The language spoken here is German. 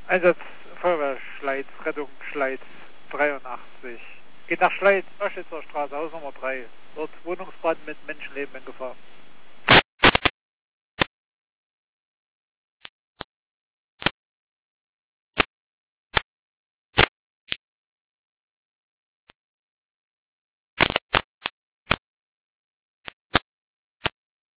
Einsatz Feuerwehr Schleiz, Rettung Schleiz 83. Geht nach Schleiz, Oschitzer Straße, Haus Nummer 3. Dort Wohnungsbrand mit Menschenleben in Gefahr.